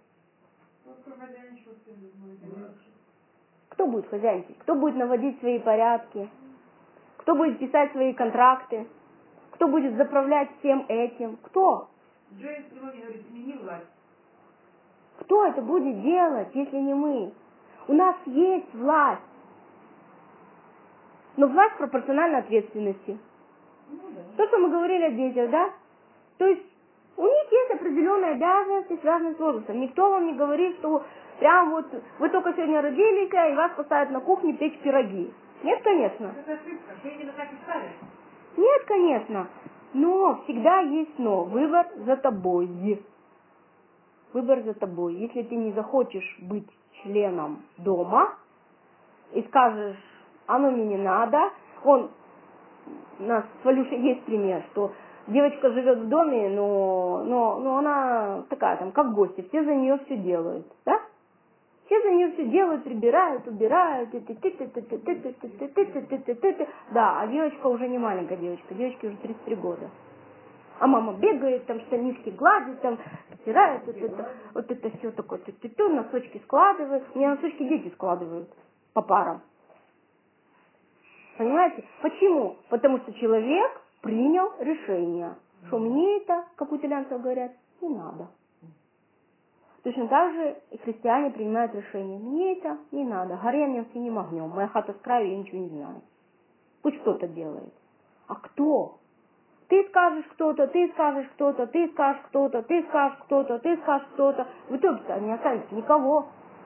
Кто будет хозяйничать? Кто будет наводить свои порядки? Кто будет писать свои контракты? Кто будет заправлять всем этим? Кто? Кто это будет делать, если не мы? У нас есть власть. Но власть пропорциональна ответственности. То, что мы говорили о детях, да? То есть у них есть определенные обязанности, связанные с возрастом. Никто вам не говорит, что прям вот вы только сегодня родились, и вас поставят на кухне печь пироги. Нет, конечно. Нет, конечно. Но всегда есть но. Выбор за тобой. Выбор за тобой. Если ты не захочешь быть членом дома и скажешь, оно мне не надо, у нас с Валюшей есть пример, что девочка живет в доме, но она такая, там, как гостья, все за нее все делают, да? Все за нее все делают, прибирают, убирают. Да, а девочка уже не маленькая девочка, девочке уже 33 года. А мама бегает, там штанишки гладит, там стирает, вот это все такое, носочки складывает. Мне носочки дети складывают по парам. Понимаете? Почему? Потому что человек принял решение, что мне это, как итальянцы говорят, не надо. Точно так же и христиане принимают решение. Мне это не надо. Горем я синим огнем. Моя хата с краю, я ничего не знаю. Пусть кто-то делает. А кто? Ты скажешь кто-то, ты скажешь кто-то, ты скажешь кто-то, ты скажешь кто-то, ты скажешь кто-то. В итоге-то не останется никого.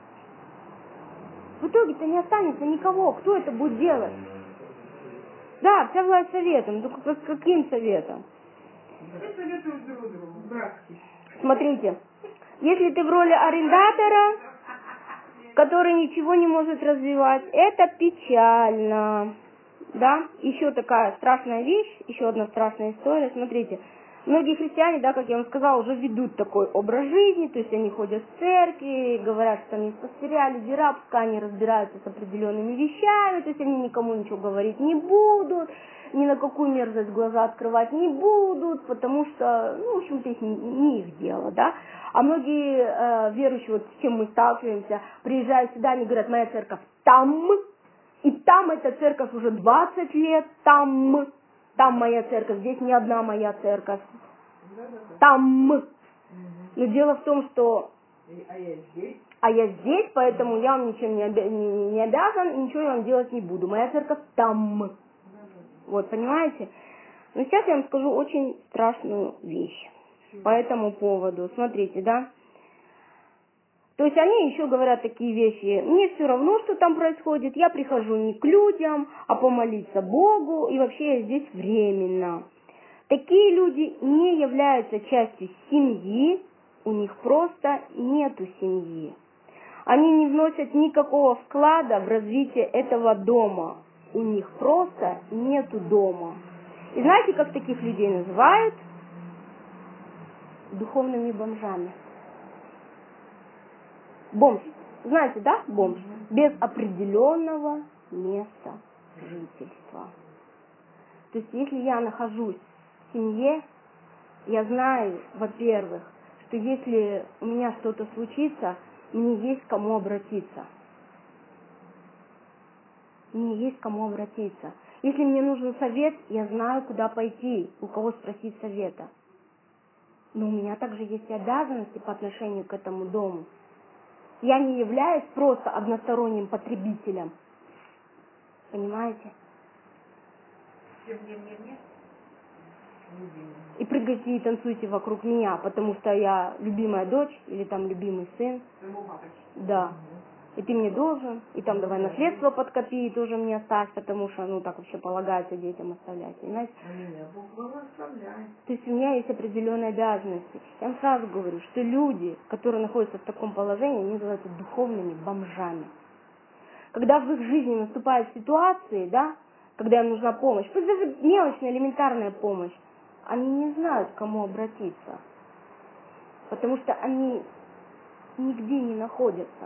В итоге-то не останется никого. Кто это будет делать? Да, вся власть советом. Только каким советом? Все советуют друг другу, братски. Смотрите, если ты в роли арендатора, который ничего не может развивать, это печально. Да, еще такая страшная вещь, еще одна страшная история. Смотрите, многие христиане, да, как я вам сказала, уже ведут такой образ жизни, то есть они ходят в церкви, говорят, что они пастыря, лидера, пускай они разбираются с определенными вещами, то есть они никому ничего говорить не будут, ни на какую мерзость глаза открывать не будут, потому что, ну, в общем-то, это не их дело, да. А многие верующие, вот с чем мы сталкиваемся, приезжают сюда, они говорят, моя церковь там, и там эта церковь уже 20 лет, там моя церковь, здесь не одна моя церковь, там. Но дело в том, что а я здесь, поэтому я вам ничем не обязан, ничего я вам делать не буду. Моя церковь там. Вот, понимаете? Но сейчас я вам скажу очень страшную вещь по этому поводу. Смотрите, да? То есть они еще говорят такие вещи: мне все равно, что там происходит, я прихожу не к людям, а помолиться Богу, и вообще я здесь временно. Такие люди не являются частью семьи, у них просто нету семьи. Они не вносят никакого вклада в развитие этого дома, у них просто нету дома. И знаете, как таких людей называют? Духовными бомжами. Бомж. Знаете, да, бомж? Без определенного места жительства. То есть, если я нахожусь в семье, я знаю, во-первых, что если у меня что-то случится, мне есть к кому обратиться. Мне есть к кому обратиться. Если мне нужен совет, я знаю, куда пойти, у кого спросить совета. Но у меня также есть и обязанности по отношению к этому дому. Я не являюсь просто односторонним потребителем. Понимаете? И прыгайте и танцуйте вокруг меня, потому что я любимая дочь или там любимый сын. Да. И ты мне должен, и там давай наследство подкопи, и тоже мне оставь, потому что, ну, так вообще полагается детям оставлять, понимаете? То есть у меня есть определенные обязанности. Я вам сразу говорю, что люди, которые находятся в таком положении, они называются духовными бомжами. Когда в их жизни наступают ситуации, да, когда им нужна помощь, пусть даже мелочная, элементарная помощь, они не знают, к кому обратиться, потому что они нигде не находятся.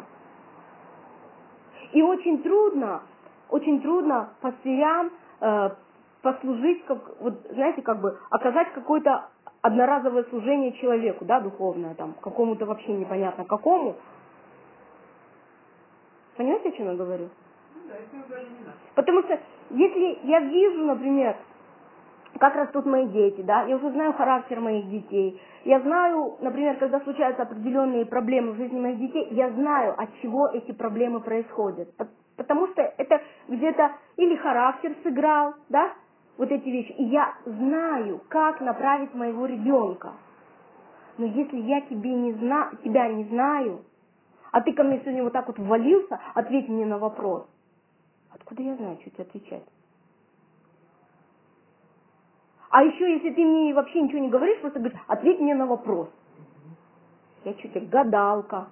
И очень трудно пастырям послужить, как, вот, знаете, как бы оказать какое-то одноразовое служение человеку, да, духовное, там, какому-то вообще непонятно какому. Понимаете, о чем я говорю? Потому что если я вижу, например, как растут мои дети, да, я уже знаю характер моих детей, я знаю, например, когда случаются определенные проблемы в жизни моих детей, я знаю, от чего эти проблемы происходят, потому что это где-то или характер сыграл, да, вот эти вещи, и я знаю, как направить моего ребенка. Но если я тебя не знаю, а ты ко мне сегодня вот так вот ввалился, ответь мне на вопрос. Откуда я знаю, что тебе отвечать? А еще, если ты мне вообще ничего не говоришь, просто говоришь, ответь мне на вопрос. Я что, тебе гадалка?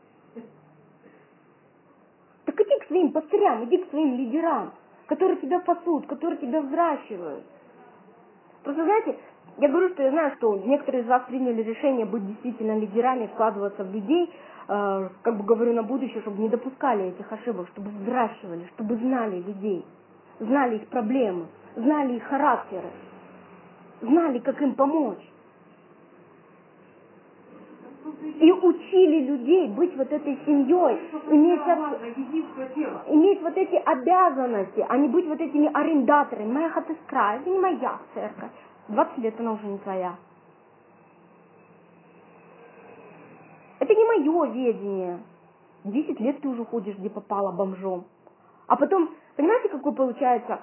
Так иди к своим пастырям, иди к своим лидерам, которые тебя пасут, которые тебя взращивают. Просто, знаете, Я говорю, что я знаю, что некоторые из вас приняли решение быть действительно лидерами, вкладываться в людей, как бы говорю на будущее, чтобы не допускали этих ошибок, чтобы взращивали, чтобы знали людей, знали их проблемы, знали их характеры, знали, как им помочь. И учили людей быть вот этой семьей, иметь вот эти обязанности, а не быть вот этими арендаторами. Моя хата с края, это не моя церковь. 20 лет она уже не твоя. Это не мое ведение. 10 лет ты уже ходишь, где попало, бомжом. А потом, понимаете, какой получается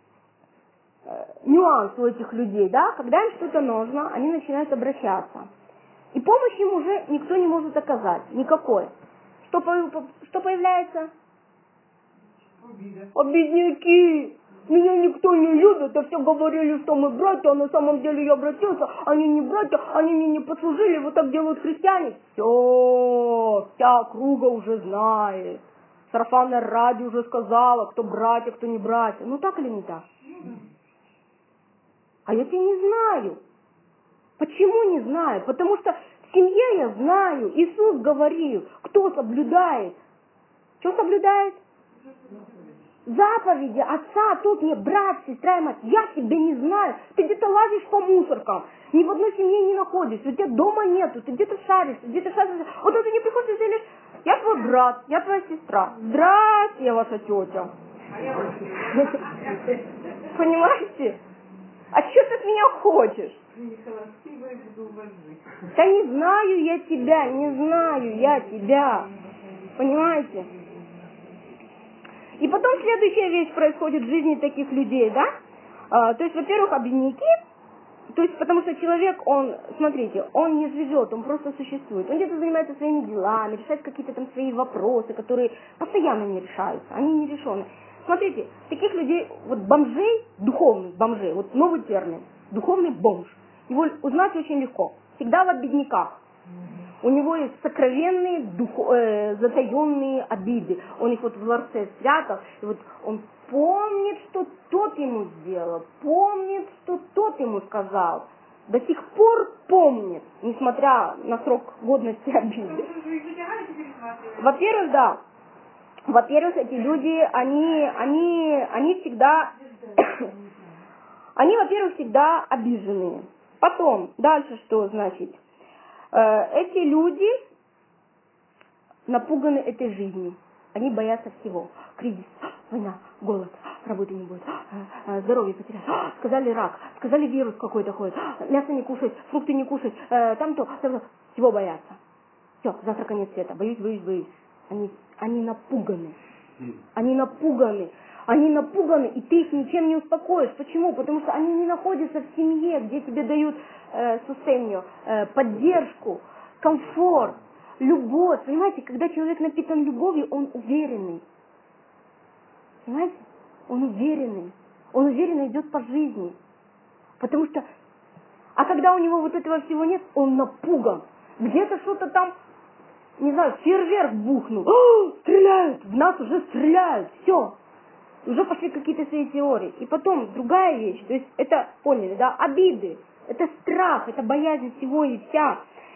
нюанс у этих людей, да? Когда им что-то нужно, они начинают обращаться. И помощь им уже никто не может оказать, никакой. Что появляется? Бедняки! Меня никто не любит, а все говорили, что мы братья, а на самом деле я обратился, они не братья, они мне не послужили, вот так делают христиане. Все, вся округа уже знает. Сарафанное радио уже сказала, кто братья, кто не братья. Ну так или не так? А я тебя не знаю. Почему не знаю? Потому что в семье я знаю. Иисус говорил, кто соблюдает. Что соблюдает? Заповеди Отца. Тут мне брат, сестра и мать. Я тебя не знаю. Ты где-то лазишь по мусоркам. Ни в одной семье не находишься. У тебя дома нету. Ты где-то шаришь. Вот это не приходишь и говоришь, я твой брат, я твоя сестра. Здрасте, я ваша тетя. Понимаете? А что ты от меня хочешь? Да не знаю я тебя, не знаю я тебя. Понимаете? И потом следующая вещь происходит в жизни таких людей, да? То есть, во-первых, обвинники, то есть, потому что человек, он, смотрите, он не живет, он просто существует. Он где-то занимается своими делами, решает какие-то там свои вопросы, которые постоянно не решаются, они не решены. Смотрите, таких людей, вот бомжей, духовных бомжей, вот новый термин, духовный бомж, его узнать очень легко, всегда в обедняках. У него есть сокровенные, затаенные обиды. Он их вот в ларце спрятал, и вот он помнит, что тот ему сделал, помнит, что тот ему сказал. До сих пор помнит, несмотря на срок годности обиды. Во-первых, да. Во-первых, эти люди, они всегда, они, во-первых, всегда обиженные. Потом, дальше что значит? Эти люди напуганы этой жизнью. Они боятся всего. Кризис, война, голод, работы не будет, здоровье потерять. Сказали рак, сказали вирус какой-то ходит, мясо не кушать, фрукты не кушать, там-то, всего боятся. Все, завтра конец света, боюсь. Они напуганы. Они напуганы, и ты их ничем не успокоишь. Почему? Потому что они не находятся в семье, где тебе дают сустению, поддержку, комфорт, любовь. Понимаете, когда человек напитан любовью, он уверенный. Понимаете? Он уверенно идет по жизни. Потому что, а когда у него вот этого всего нет, он напуган. Где-то что-то там, не знаю, фейерверк бухнул. Стреляют, в нас уже стреляют, все. Уже пошли какие-то свои теории. И потом другая вещь, то есть это, поняли, да, обиды, это страх, это боязнь всего и вся.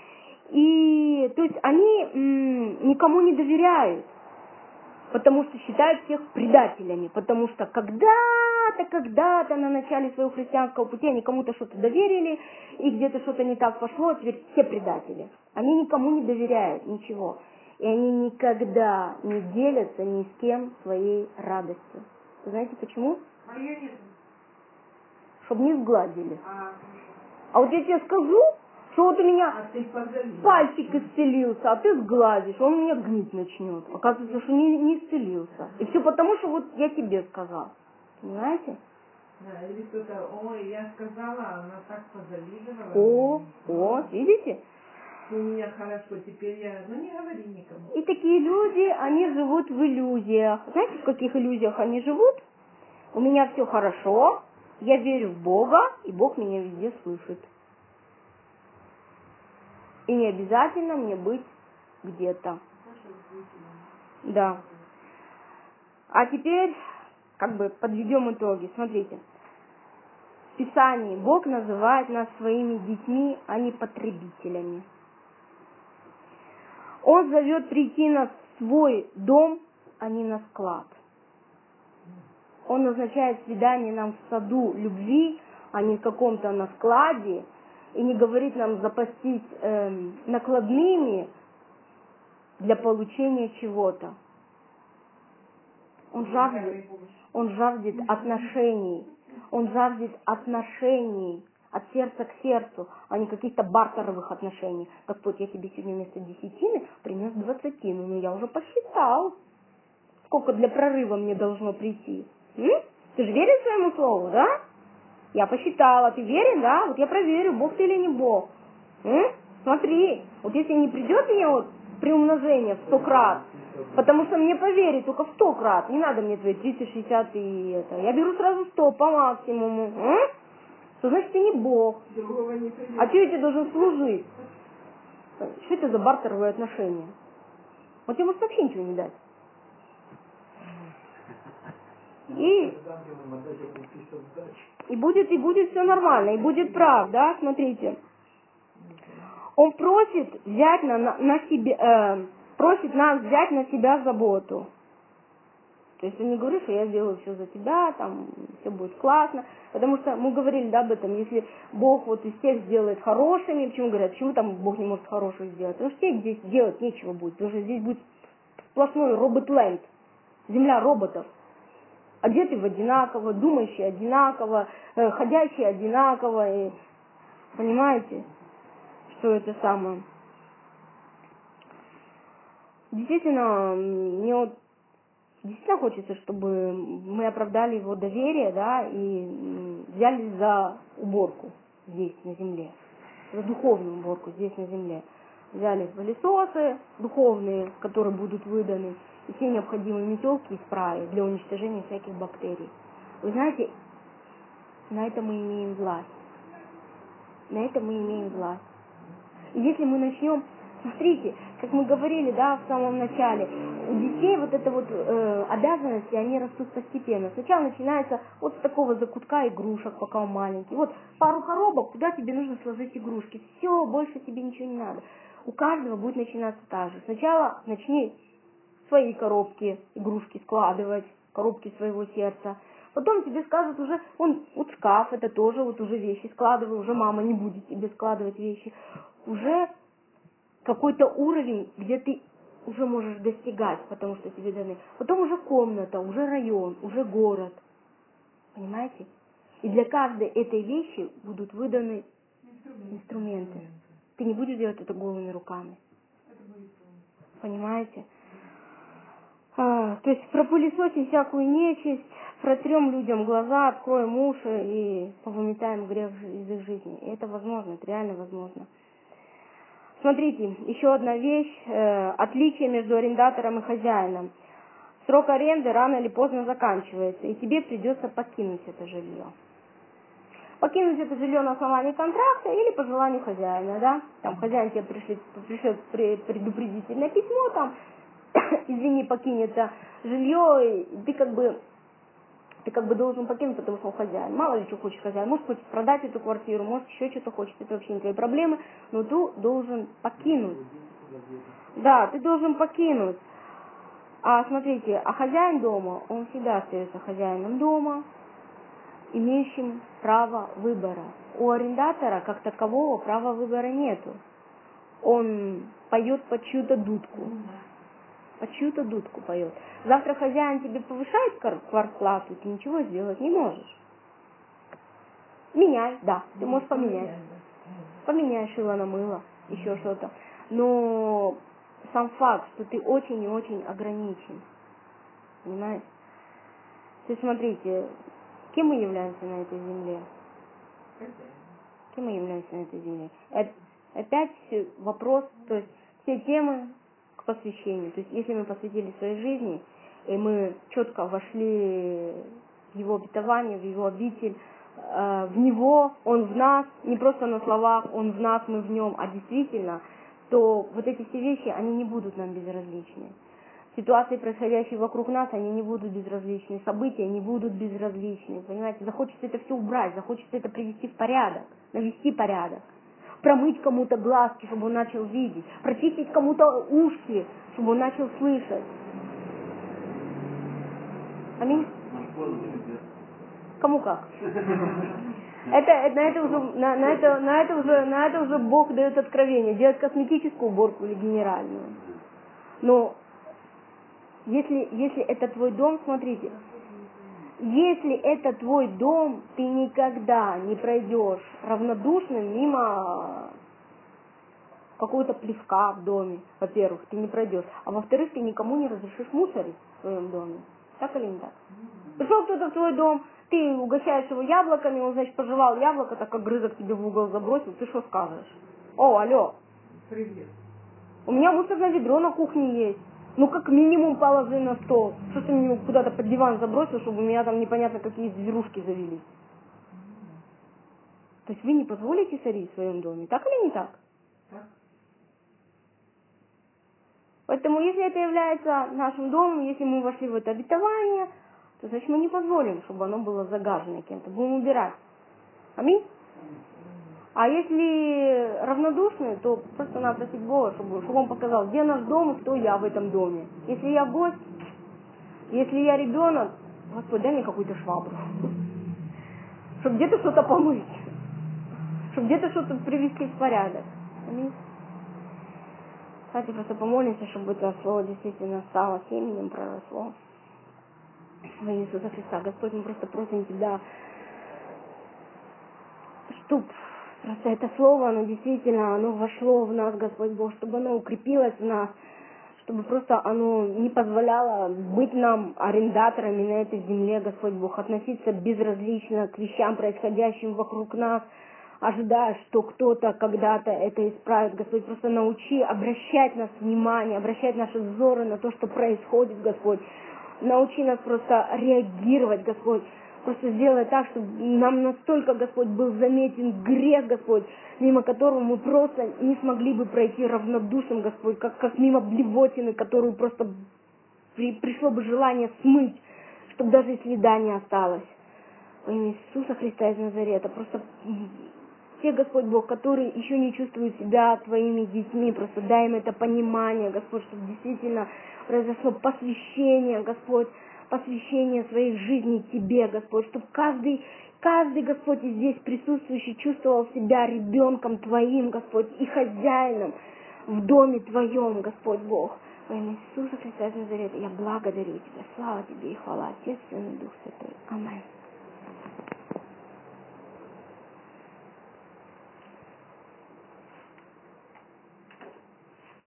И, то есть они никому не доверяют, потому что считают всех предателями, потому что когда-то на начале своего христианского пути они кому-то что-то доверили, и где-то что-то не так пошло, а теперь все предатели. Они никому не доверяют ничего, и они никогда не делятся ни с кем своей радостью. Вы знаете почему? Чтобы не сгладили. А вот я тебе скажу, что вот у меня пальчик исцелился, а ты сгладишь, он у меня гнить начнет. Оказывается, что не исцелился. И все потому, что вот я тебе сказал. Понимаете? Да, или кто-то, ой, я сказала, она так позавидовала. О, видите? У меня хорошо, теперь я, не говори никому. И такие люди, они живут в иллюзиях. Знаете, в каких иллюзиях они живут? У меня все хорошо, я верю в Бога, и Бог меня везде слышит. И не обязательно мне быть где-то. Да. А теперь, подведем итоги. Смотрите. В Писании Бог называет нас своими детьми, а не потребителями. Он зовет прийти нас в свой дом, а не на склад. Он назначает свидание нам в саду любви, а не в каком-то на складе, и не говорит нам запастись накладными для получения чего-то. Он жаждет отношений. Он жаждет отношений от сердца к сердцу, а не каких-то бартеровых отношений. Господь, я тебе сегодня вместо 10 принес 20, ну я уже посчитал, сколько для прорыва мне должно прийти. Ты же веришь своему слову, да? Я посчитала, ты веришь, да? Вот я проверю, Бог ты или не Бог. Смотри, вот если не придет мне вот приумножение в 100 крат, потому что мне поверить только в 100 крат, не надо мне твои 30, 60 и это. Я беру сразу 100 по максимуму. То значит ты не Бог. А что я тебе должен служить? Что это за бартеровые отношения? Вот тебе может вообще ничего не дать. И будет все нормально, и будет прав, да, смотрите. Он просит взять просит нас взять на себя заботу. То есть он не говорит, что я сделаю все за тебя, там все будет классно. Потому что мы говорили, да, об этом, если Бог вот из тех сделает хорошими, почему говорят, почему там Бог не может хороших сделать? Потому что тебе здесь делать нечего будет, потому что здесь будет сплошной робот-ленд, земля роботов. Одеты в одинаково, думающие одинаково, ходящие одинаково. И, понимаете, что это самое? Действительно, мне вот действительно хочется, чтобы мы оправдали его доверие, да, и взялись за уборку здесь на земле, за духовную уборку здесь на земле. Взяли пылесосы духовные, которые будут выданы, и все необходимые метелки и спраи для уничтожения всяких бактерий. Вы знаете, на это мы имеем власть. На это мы имеем власть. И если мы начнем, смотрите, как мы говорили, да, в самом начале, у детей вот это вот обязанности, они растут постепенно. Сначала начинается вот с такого закутка игрушек, пока он маленький. Вот пару коробок, куда тебе нужно сложить игрушки. Все, больше тебе ничего не надо. У каждого будет начинаться так же. Сначала начни свои коробки, игрушки складывать, коробки своего сердца. Потом тебе скажут уже, вот шкаф, это тоже вот уже вещи складывай, уже мама не будет тебе складывать вещи. Уже какой-то уровень, где ты уже можешь достигать, потому что тебе даны. Потом уже комната, уже район, уже город. Понимаете? И для каждой этой вещи будут выданы инструменты. Ты не будешь делать это голыми руками. Понимаете? То есть пропылесосим всякую нечисть, протрем людям глаза, откроем уши и повыметаем грех из их жизни. И это возможно, это реально возможно. Смотрите, еще одна вещь, отличие между арендатором и хозяином. Срок аренды рано или поздно заканчивается, и тебе придется покинуть это жилье. Покинуть это жилье на основании контракта или по желанию хозяина, да? Там хозяин тебе пришлет предупредительное письмо, там, извини, покинь это жилье, и ты как бы должен покинуть, потому что он хозяин. Мало ли что хочет хозяин. Может хочет продать эту квартиру, может еще что-то хочет. Это вообще не твои проблемы. Но ты должен покинуть. Да, ты должен покинуть. А смотрите, а хозяин дома, он всегда остается хозяином дома, имеющим право выбора. У арендатора как такового права выбора нету. Он поет под чью-то дудку. Под чью-то дудку поет. Завтра хозяин тебе повышает квартплату, ты ничего сделать не можешь. Меняй, да, ты можешь поменять. Поменяй шило на мыло, еще что-то. Но сам факт, что ты очень и очень ограничен. Понимаете? То есть смотрите, кем мы являемся на этой земле? Кем мы являемся на этой земле? Опять вопрос, то есть все темы к посвящению. То есть если мы посвятили своей жизни, и мы четко вошли в его обетование, в его обитель, в него, он в нас, не просто на словах, он в нас, мы в нем, а действительно, то вот эти все вещи, они не будут нам безразличны. Ситуации, происходящие вокруг нас, они не будут безразличны. События не будут безразличны. Понимаете, захочется это все убрать, захочется это привести в порядок, навести порядок. Промыть кому-то глазки, чтобы он начал видеть. Прочистить кому-то ушки, чтобы он начал слышать. Аминь. Кому как? На это уже Бог дает откровение. Делать косметическую уборку или генеральную. Но если это твой дом, смотрите, если это твой дом, ты никогда не пройдешь равнодушным мимо какого-то плевка в доме. Во-первых, ты не пройдешь. А во-вторых, ты никому не разрешишь мусорить в своем доме. Так или не так? Пришел кто-то в твой дом, ты угощаешь его яблоками, он, значит, пожевал яблоко, так огрызок тебе в угол забросил, ты что скажешь? О, алло. Привет. У меня мусорное ведро на кухне есть. Ну, как минимум, положи на стол. Что ты мне куда-то под диван забросил, чтобы у меня там непонятно какие зверушки завелись. То есть вы не позволите сорить в своем доме, так или не так? Так. Поэтому, если это является нашим домом, если мы вошли в это обетование, то значит мы не позволим, чтобы оно было загажено кем-то. Будем убирать. Аминь? А если равнодушны, то просто надо просить Бога, чтобы он показал, где наш дом и кто я в этом доме. Если я гость, если я ребенок, Господь, дай мне какую-то швабру. Чтобы где-то что-то помыть. Чтобы где-то что-то привести в порядок. Аминь. Давайте просто помолимся, чтобы это слово действительно стало семенем, проросло. Во имя Иисуса Христа. Господь, мы просто просим Тебя, чтобы просто это слово, оно действительно, оно вошло в нас, Господь Бог, чтобы оно укрепилось в нас, чтобы просто оно не позволяло быть нам арендаторами на этой земле, Господь Бог, относиться безразлично к вещам, происходящим вокруг нас, ожидая, что кто-то когда-то это исправит. Господь, просто научи обращать нас внимание, обращать наши взоры на то, что происходит, Господь. Научи нас просто реагировать, Господь. Просто сделай так, чтобы нам настолько, Господь, был заметен грех, Господь, мимо которого мы просто не смогли бы пройти равнодушным, Господь, как мимо блевотины, которую просто пришло бы желание смыть, чтобы даже и следа не осталось. Во имя Иисуса Христа из Назарета, просто те, Господь Бог, которые еще не чувствуют себя Твоими детьми, просто дай им это понимание, Господь, чтобы действительно произошло посвящение, Господь, посвящение своих жизней Тебе, Господь, чтобы каждый, Господь, здесь присутствующий чувствовал себя ребенком Твоим, Господь, и хозяином в доме Твоем, Господь Бог. Во имя Иисуса Христа из Назарета я благодарю Тебя. Слава Тебе и хвала, Отец, Сын и Дух Святой. Аминь.